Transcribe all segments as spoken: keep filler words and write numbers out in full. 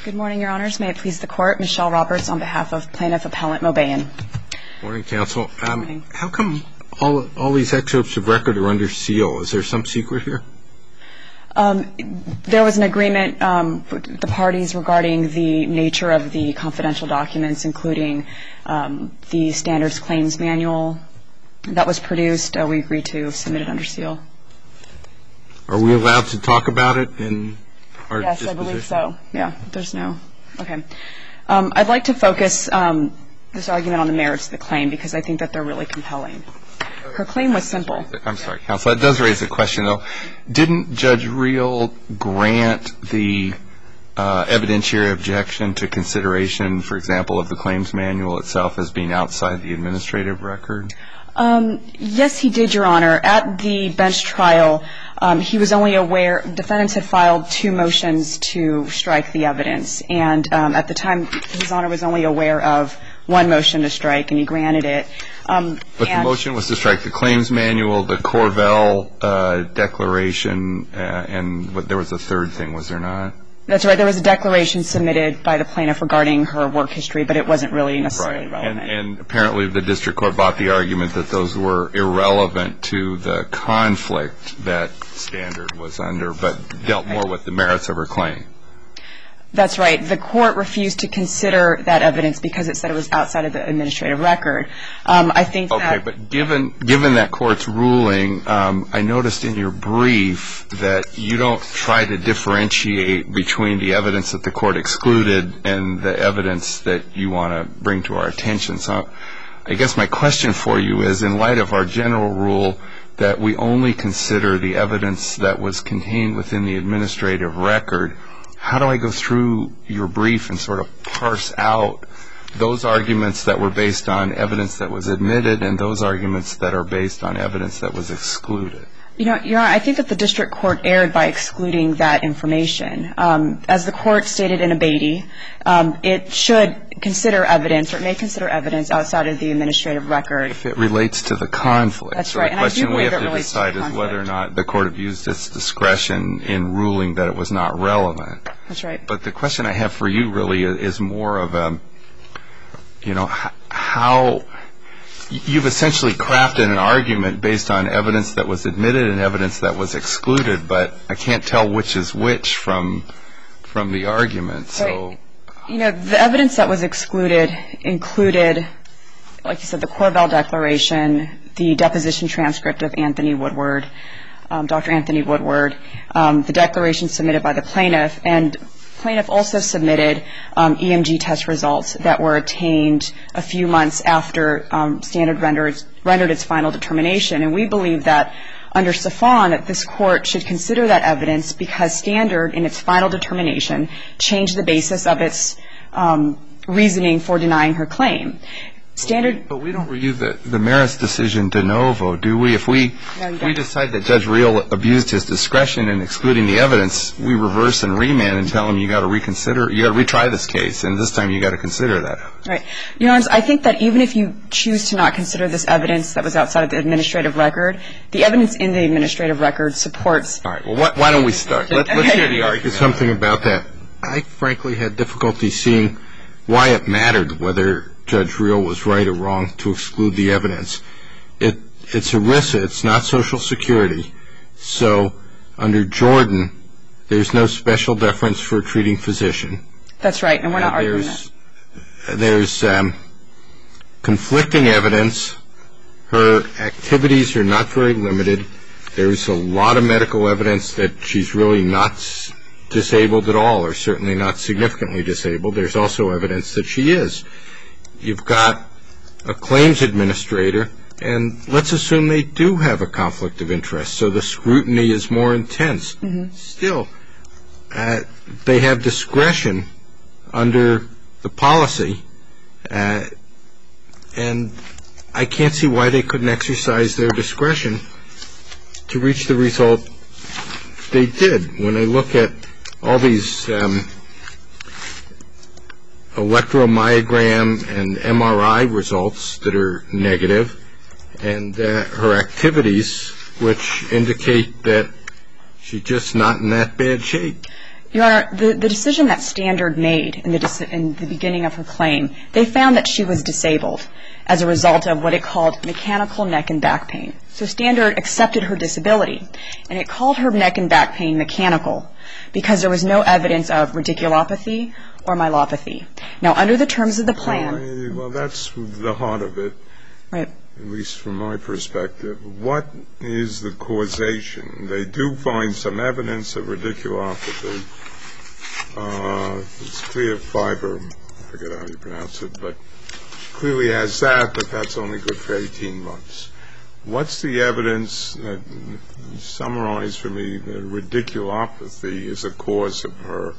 Good morning, Your Honors. May it please the Court, Michelle Roberts on behalf of Plaintiff Appellant Mobayan. Morning, Counsel. Um, Morning. How come all all these excerpts of record are under seal? Is there some secret here? Um, there was an agreement um, with the parties regarding the nature of the confidential documents, including um, the standards claims manual that was produced. Uh, we agreed to submit it under seal. Are we allowed to talk about it in our Yes, disposition? I believe so. Yeah, there's no. Okay. Um, I'd like to focus um, this argument on the merits of the claim because I think that they're really compelling. Her claim was simple. I'm sorry, Counsel. That does raise a question, though. Didn't Judge Reel grant the uh, evidentiary objection to consideration, for example, of the claims manual itself as being outside the administrative record? Um, yes, he did, Your Honor. At the bench trial, um, he was only aware, defendants had filed two motions to strike the evidence. And um, at the time, His Honor was only aware of one motion to strike, and he granted it. Um, but the motion was to strike the claims manual, the Corvell uh, declaration, uh, and what, there was a third thing, was there not? That's right. There was a declaration submitted by the plaintiff regarding her work history, but it wasn't really necessarily right. relevant. And, and apparently the district court bought the argument that those were irrelevant to the conflict that Standard was under, but dealt more with the merits of her claim. That's right. The court refused to consider that evidence because it said it was outside of the administrative record. Um, I think okay, that... Okay, but given given that court's ruling, um, I noticed in your brief that you don't try to differentiate between the evidence that the court excluded and the evidence that you want to bring to our attention. So I guess my question for you is, in light of our general rule that we only consider the evidence that was contained within the administrative record, how do I go through your brief and sort of parse out those arguments that were based on evidence that was admitted and those arguments that are based on evidence that was excluded? You know, Your Honor, I think that the district court erred by excluding that information. Um, as the court stated in Abatey, um, it should consider evidence, or it may consider evidence outside of the administrative record. If it relates to the conflict. That's so right. The and question I do we believe have it to relates decide to the is whether or conflict. not the court abused its discretion in ruling that it was not relevant. That's right. But the question I have for you really is more of a, you know, how you've essentially crafted an argument based on evidence that was admitted and evidence that was excluded, but I can't tell which is which from from the argument. So, right. You know, the evidence that was excluded included, like you said, the Corvell Declaration, the deposition transcript of Anthony Woodward, um, Doctor Anthony Woodward, um, the declaration submitted by the plaintiff, and plaintiff also submitted um, E M G test results that were obtained a few months after um, Standard rendered, rendered its final determination. And we believe that under Safon that this court should consider that evidence because Standard, in its final determination, changed the basis of its um, reasoning for denying her claim. Standard, but we don't review the, the merits decision de novo, do we? If we no, if we decide that Judge Reel abused his discretion in excluding the evidence, we reverse and remand and tell him you got to reconsider, you got to retry this case, and this time you got to consider that. Right. Your Honor, I think that even if you choose to not consider this evidence that was outside of the administrative record, the evidence in the administrative record supports. All right. Well, why, why don't we start? Let, let's hear the argument. Something about that. I frankly had difficulty seeing why it mattered whether Judge Reel was right or wrong to exclude the evidence. It, it's ERISA, it's not Social Security. So under Jordan, there's no special deference for a treating physician. That's right, and we're not uh, arguing there's, that. There's um, conflicting evidence. Her activities are not very limited. There's a lot of medical evidence that she's really not disabled at all, or certainly not significantly disabled. There's also evidence that she is. You've got a claims administrator, and let's assume they do have a conflict of interest, so the scrutiny is more intense. Mm-hmm. Still, uh, they have discretion under the policy, uh, and I can't see why they couldn't exercise their discretion to reach the result they did. When I look at all these um, electromyogram and M R I results that are negative, and uh, her activities, which indicate that she's just not in that bad shape. Your Honor, the, the decision that Standard made in the, in the beginning of her claim, they found that she was disabled as a result of what it called mechanical neck and back pain. So Standard accepted her disability, and it called her neck and back pain mechanical because there was no evidence of radiculopathy or myelopathy. Now, under the terms of the plan... Well, well, that's the heart of it. Right. At least from my perspective. What is the causation? They do find some evidence of radiculopathy. Uh, it's clear fiber, I forget how you pronounce it, but clearly has that, but that's only good for eighteen months. What's the evidence that, summarize for me, that radiculopathy is a cause of her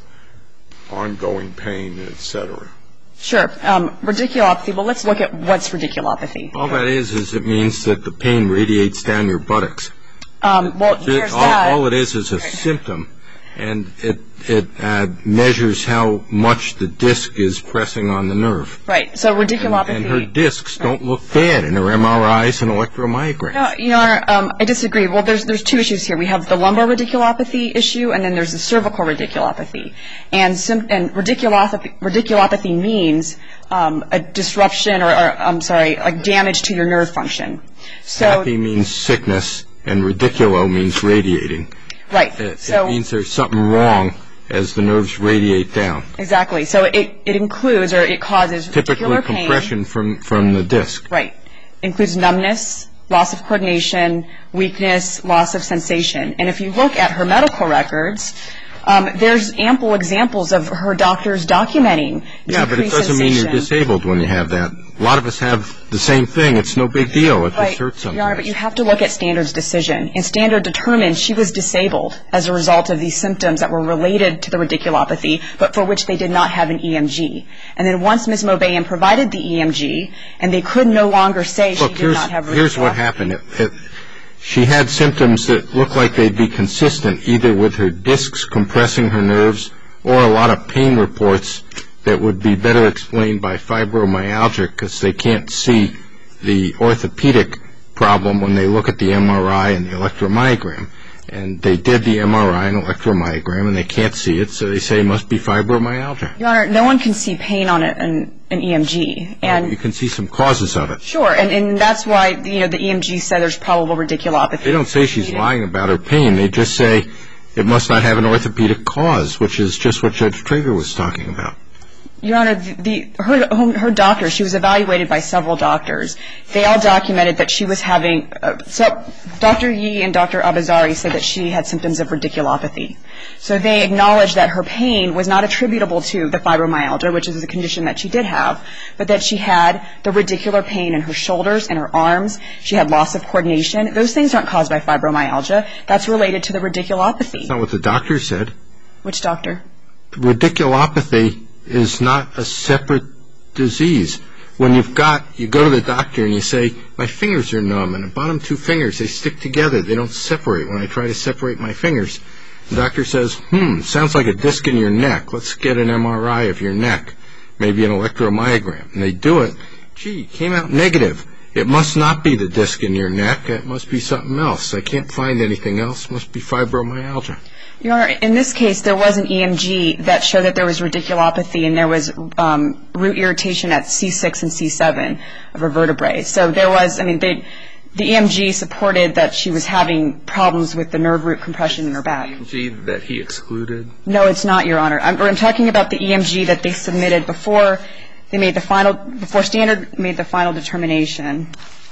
ongoing pain, et cetera? Sure. Um, radiculopathy, well, let's look at what's radiculopathy. All that is is it means that the pain radiates down your buttocks. Um, well, there's all, that. all it is is a symptom, and it it uh, measures how much the disc is pressing on the nerve. Right. So radiculopathy. And, and her discs right. don't look bad in her M R Is and electromyograms. No, Your Honor, um, I disagree. Well, there's there's two issues here. We have the lumbar radiculopathy issue, and then there's the cervical radiculopathy. And sim- and radiculopathy, radiculopathy means um, a disruption or, or I'm sorry, like damage to your nerve function. So Happy means sickness, and radiculo means radiating. Right. It, so, it means there's something wrong as the nerves radiate down. Exactly. So it, it includes or it causes typically radicular pain. compression from, from the disc. Right. Includes numbness, loss of coordination, weakness, loss of sensation. And if you look at her medical records, um, there's ample examples of her doctors documenting Yeah, but it decreased doesn't sensation. mean you're disabled when you have that. A lot of us have the same thing. It's no big deal. It Right. just hurts sometimes. Your Honor, but you have to look at Standard's decision. And Standard determined she was disabled as a result of these symptoms that were related to the radiculopathy, but for which they did not have an E M G. And then once Miz Mobayan provided the E M G, and they could no longer say Look, she did here's, not have radiculopathy. here's what happened. It, it, she had symptoms that looked like they'd be consistent, either with her discs compressing her nerves or a lot of pain reports that would be better explained by fibromyalgia because they can't see the orthopedic problem when they look at the M R I and the electromyogram. And they did the M R I and electromyogram, and they can't see it, so they say it must be fibromyalgia. Your Honor, no one can see pain on a, an, an E M G. And well, you can see some causes of it. Sure, and, and that's why you know the E M G said there's probable radiculopathy. They don't say she's lying about her pain. They just say it must not have an orthopedic cause, which is just what Judge Trager was talking about. Your Honor, the, the, her, her doctor, she was evaluated by several doctors. They all documented that she was having, uh, so Doctor Yee and Doctor Abazari said that she had symptoms of radiculopathy. So they acknowledged that her pain was not attributable to the fibromyalgia, which is a condition that she did have, but that she had the radicular pain in her shoulders and her arms. She had loss of coordination. Those things aren't caused by fibromyalgia. That's related to the radiculopathy. That's not what the doctor said. Which doctor? Radiculopathy is not a separate disease. When you've got, you go to the doctor and you say, my fingers are numb, and the bottom two fingers, they stick together. They don't separate. When I try to separate my fingers, the doctor says, hmm, sounds like a disc in your neck. Let's get an M R I of your neck, maybe an electromyogram. And they do it. Gee, came out negative. It must not be the disc in your neck. It must be something else. I can't find anything else. It must be fibromyalgia. Your Honor, in this case, there was an E M G that showed that there was radiculopathy and there was um, root irritation at C six and C seven of her vertebrae. So there was, I mean, they, the E M G supported that she was having problems with the nerve root compression in her back. E M G that he excluded? No, it's not, Your Honor. I'm, I'm talking about the E M G that they submitted before they made the final, before Standard made the final determination.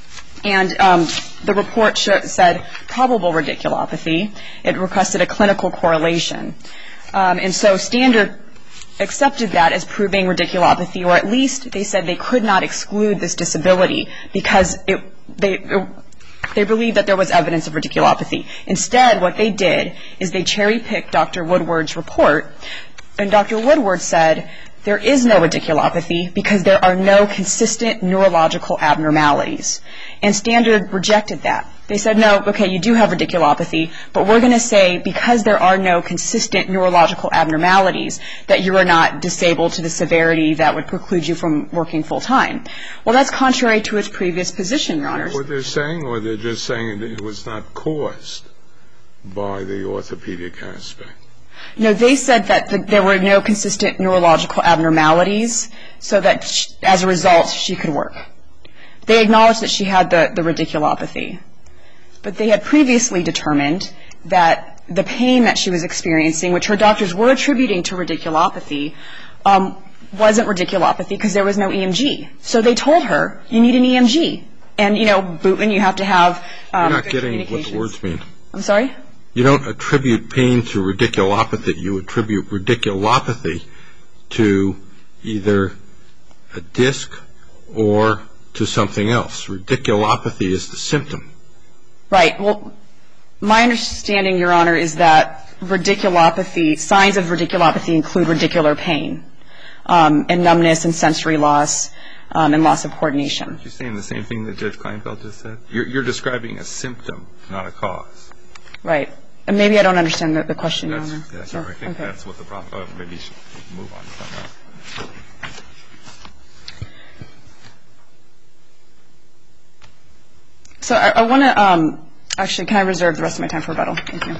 And um, the report sh- said probable radiculopathy. It requested a clinical correlation. Um, and so Standard accepted that as proving radiculopathy, or at least they said they could not exclude this disability because it, they, it, they believed that there was evidence of radiculopathy. Instead, what they did is they cherry-picked Doctor Woodward's report, and Doctor Woodward said there is no radiculopathy because there are no consistent neurological abnormalities. And Standard rejected that. They said, no, okay, you do have radiculopathy, but we're going to say because there are no consistent neurological abnormalities that you are not disabled to the severity that would preclude you from working full-time. Well, that's contrary to its previous position, Your Honors. What they're saying, or they're just saying that it was not caused by the orthopedic aspect? No, they said that the, there were no consistent neurological abnormalities, so that she, as a result, she could work. They acknowledged that she had the, the radiculopathy. But they had previously determined that the pain that she was experiencing, which her doctors were attributing to radiculopathy, um, wasn't radiculopathy because there was no E M G. So they told her, you need an E M G. And, you know, Booten, you have to have um, You're not good getting what the communications. words mean. I'm sorry? You don't attribute pain to radiculopathy. You attribute radiculopathy to either a disc or to something else. Radiculopathy is the symptom. Right. Well, my understanding, Your Honor, is that radiculopathy, signs of radiculopathy include radicular pain um, and numbness and sensory loss um, and loss of coordination. Aren't you saying the same thing that Judge Kleinfeld just said? You're, you're describing a symptom, not a cause. Right. And maybe I don't understand the, the question, Your That's, Honor. that's Yeah. right. I think Okay. that's what the problem. Oh, maybe you should move on to something else. So I, I want to um, actually, can I reserve the rest of my time for rebuttal? Thank you.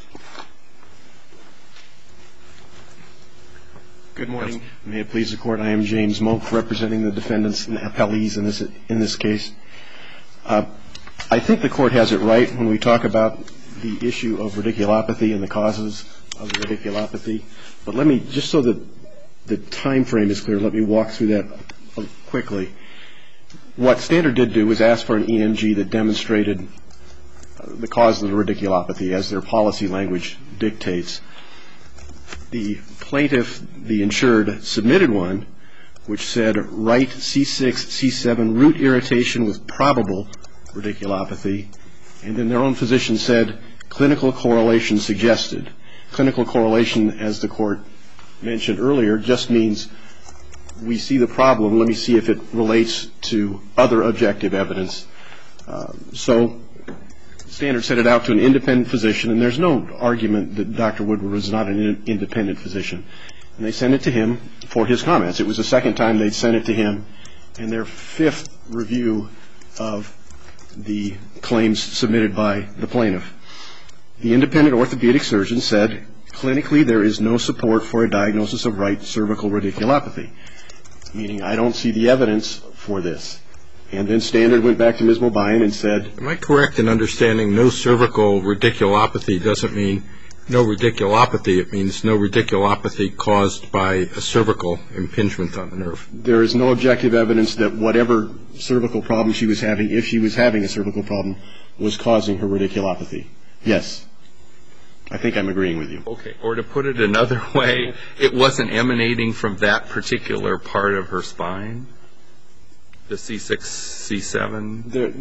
Good morning. May it please the Court. I am James Moak, representing the defendants and appellees in this in this case. Uh, I think the Court has it right when we talk about the issue of radiculopathy and the causes of the radiculopathy. But let me, just so that the time frame is clear, let me walk through that quickly. What Standard did do was ask for an E M G that demonstrated the cause of the radiculopathy, as their policy language dictates. The plaintiff, the insured, submitted one which said right C six, C seven root irritation with probable radiculopathy, and then their own physician said clinical correlation suggested. Clinical correlation, as the Court mentioned earlier, just means we see the problem, let me see if it relates to other objective evidence. Uh, so Standard sent it out to an independent physician, and there's no argument that Doctor Woodward was not an independent physician. And they sent it to him for his comments. It was the second time they'd sent it to him, and their fifth review of the claims submitted by the plaintiff. The independent orthopedic surgeon said, clinically there is no support for a diagnosis of right cervical radiculopathy, meaning I don't see the evidence for this. And then Standard went back to Miz Mobayan and said, Am I correct in understanding no cervical radiculopathy doesn't mean no radiculopathy? It means no radiculopathy caused by a cervical impingement on the nerve. There is no objective evidence that whatever cervical problem she was having, if she was having a cervical problem, was causing her radiculopathy. Yes. I think I'm agreeing with you. Okay. Or to put it another way, it wasn't emanating from that particular part of her spine? The C six, C seven? There,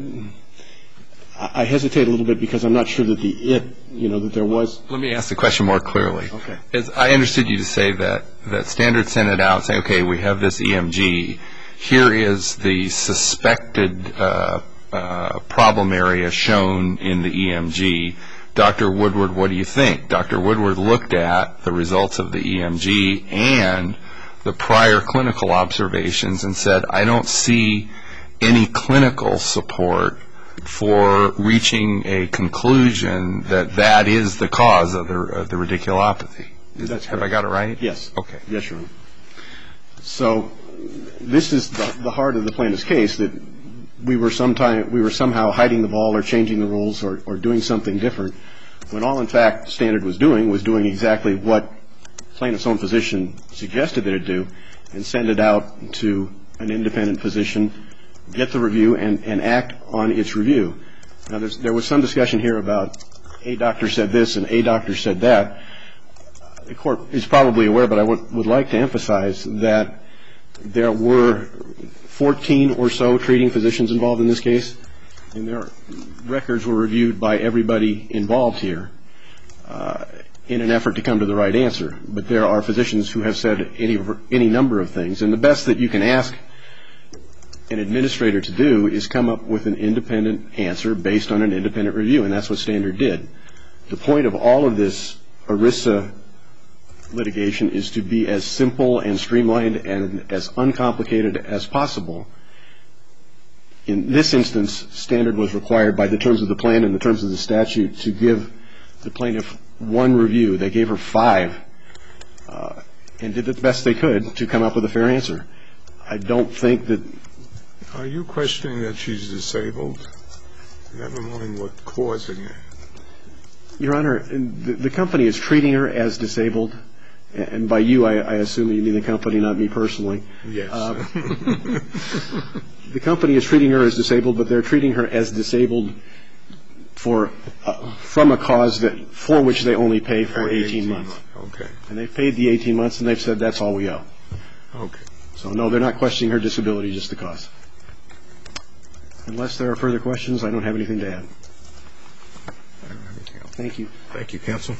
I hesitate a little bit because I'm not sure that the it, you know, that there was. Let me ask the question more clearly. Okay. As I understood you to say that, that Standard sent it out saying, okay, we have this E M G. Here is the suspected uh, uh, problem area shown in the E M G. Doctor Woodward, what do you think? Doctor Woodward looked at the results of the E M G and the prior clinical observations and said, I don't see any clinical support for reaching a conclusion that that is the cause of the, of the radiculopathy. Is That's that, have correct. I got it right? Yes. Okay. Yes, Your Honor. So this is the, the heart of the plaintiff's case, that we were sometime we were somehow hiding the ball or changing the rules or, or doing something different, when all in fact Standard was doing was doing exactly what plaintiff's own physician suggested that it do, and send it out to an independent physician, get the review, and, and act on its review. Now, there's, there was some discussion here about a doctor said this and a doctor said that. The Court is probably aware, but I would, would like to emphasize that there were fourteen or so treating physicians involved in this case, and their records were reviewed by everybody involved here uh, in an effort to come to the right answer. But there are physicians who have said any, any number of things, and the best that you can ask an administrator to do is come up with an independent answer based on an independent review, and that's what Standard did. The point of all of this ERISA litigation is to be as simple and streamlined and as uncomplicated as possible. In this instance, Standard was required by the terms of the plan and the terms of the statute to give the plaintiff one review. They gave her five uh, and did the best they could to come up with a fair answer. I don't think that... Are you questioning that she's disabled? Never mind what's causing it. Your Honor, the, the company is treating her as disabled. And by you, I, I assume you mean the company, not me personally. Yes. Uh, the company is treating her as disabled, but they're treating her as disabled for uh, from a cause that for which they only pay for eighteen months. Okay. And they've paid the eighteen months, and they've said that's all we owe. Okay. So, no, they're not questioning her disability, just the cause. Unless there are further questions, I don't have anything to add. I don't have anything else. Thank you. Thank you, counsel.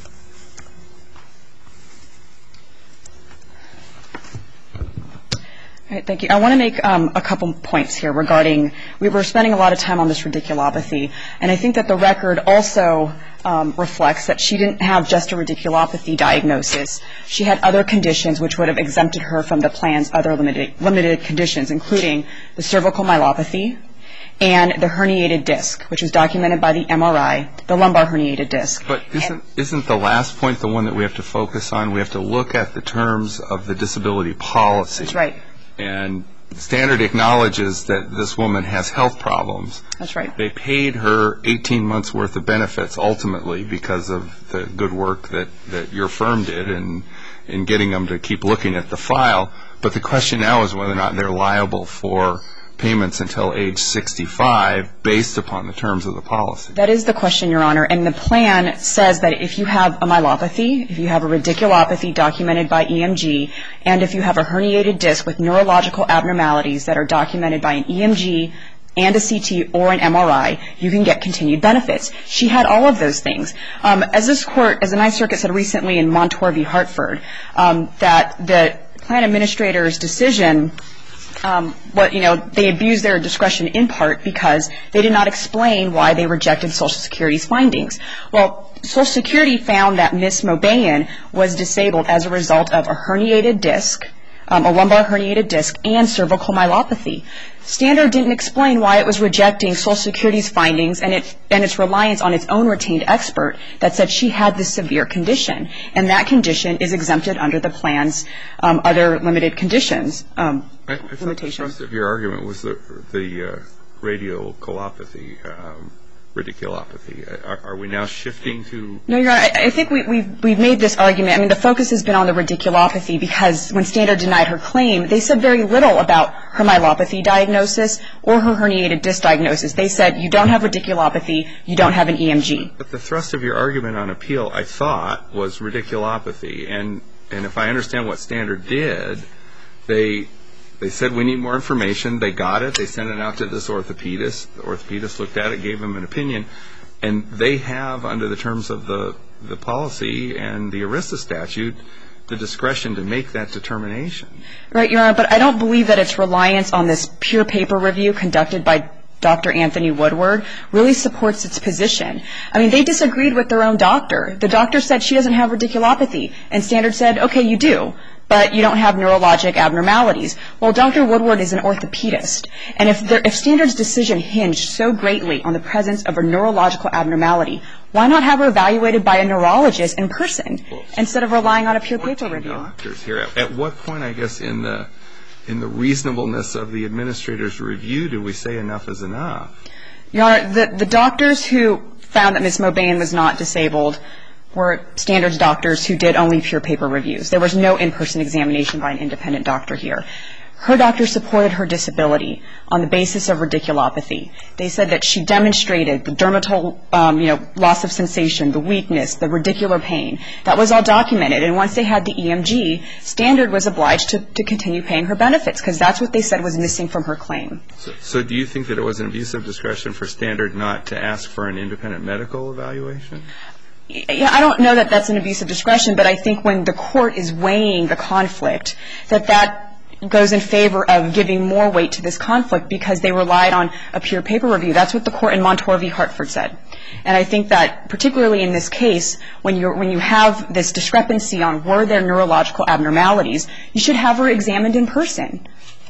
All right, thank you. I want to make um, a couple points here regarding, we were spending a lot of time on this radiculopathy, and I think that the record also um, reflects that she didn't have just a radiculopathy diagnosis. She had other conditions which would have exempted her from the plan's other limited, limited conditions, including the cervical myelopathy and the herniated disc, which was documented by the M R I, the lumbar herniated disc. But isn't, isn't the last point the one that we have to focus on? We have to look at the terms of the disability policy. That's right. And Standard acknowledges that this woman has health problems. That's right. They paid her eighteen months' worth of benefits ultimately because of the good work that, that your firm did in, in getting them to keep looking at the file. But the question now is whether or not they're liable for payments until age sixty-five based upon the terms of the policy. That is the question, Your Honor. And the plan says that if you have a myelopathy, if you have a radiculopathy documented by E M G, and if you have a herniated disc with neurological abnormalities that are documented by an E M G and a C T or an M R I, you can get continued benefits. She had all of those things. Um, as this court, as the Ninth Circuit said recently in Montour v. Hartford, um, that the plan administrator's decision Um, what, you know, they abused their discretion in part because they did not explain why they rejected Social Security's findings. Well, Social Security found that Miz Mobayan was disabled as a result of a herniated disc, um, a lumbar herniated disc, and cervical myelopathy. Standard didn't explain why it was rejecting Social Security's findings and, it, and its reliance on its own retained expert that said she had this severe condition, and that condition is exempted under the plan's um, other limited conditions. Um, I, I thought the thrust of your argument was the, the uh, radiculopathy, um, radiculopathy. Are, are we now shifting to? No, Your Honor. I, I think we, we've, we've made this argument. I mean, the focus has been on the radiculopathy because when Standard denied her claim, they said very little about her myelopathy diagnosis or her herniated disc diagnosis. They said you don't have radiculopathy, you don't have an E M G. But the thrust of your argument on appeal, I thought, was radiculopathy. And, and if I understand what Standard did, they... They said we need more information. They got it. They sent it out to this orthopedist. The orthopedist looked at it, gave him an opinion. And they have, under the terms of the, the policy and the ERISA statute, the discretion to make that determination. Right, Your Honor, but I don't believe that its reliance on this pure paper review conducted by Doctor Anthony Woodward really supports its position. I mean, they disagreed with their own doctor. The doctor said she doesn't have radiculopathy, and Standard said, okay, you do, but you don't have neurologic abnormalities. Well, Doctor Woodward is an orthopedist, and if, there, if Standard's decision hinged so greatly on the presence of a neurological abnormality, why not have her evaluated by a neurologist in person well, instead of relying on a pure paper review? Doctors here. At what point, I guess, in the in the reasonableness of the administrator's review do we say enough is enough? Your Honor, the, the doctors who found that Miz Mobayan was not disabled were Standard's doctors who did only pure paper reviews. There was no in-person examination by an independent doctor here. Her doctor supported her disability on the basis of radiculopathy. They said that she demonstrated the dermatal, um, you know, loss of sensation, the weakness, the radicular pain. That was all documented. And once they had the E M G, Standard was obliged to, to continue paying her benefits because that's what they said was missing from her claim. So, so do you think that it was an abuse of discretion for Standard not to ask for an independent medical evaluation? Yeah, I don't know that that's an abuse of discretion, but I think when the court is weighing the conflict, that that goes in favor of giving more weight to this conflict because they relied on a pure paper review. That's what the court in Montour v. Hartford said. And I think that particularly in this case, when you're when you have this discrepancy on were there neurological abnormalities, you should have her examined in person.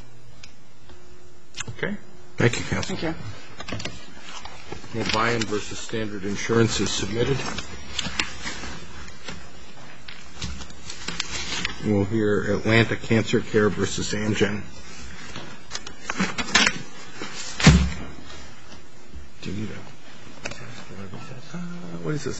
Okay. Thank you, counsel. Thank you. Mobayan versus Standard Insurance is submitted. We'll hear Atlanta Cancer Care versus Amgen. Do you need a... What is this?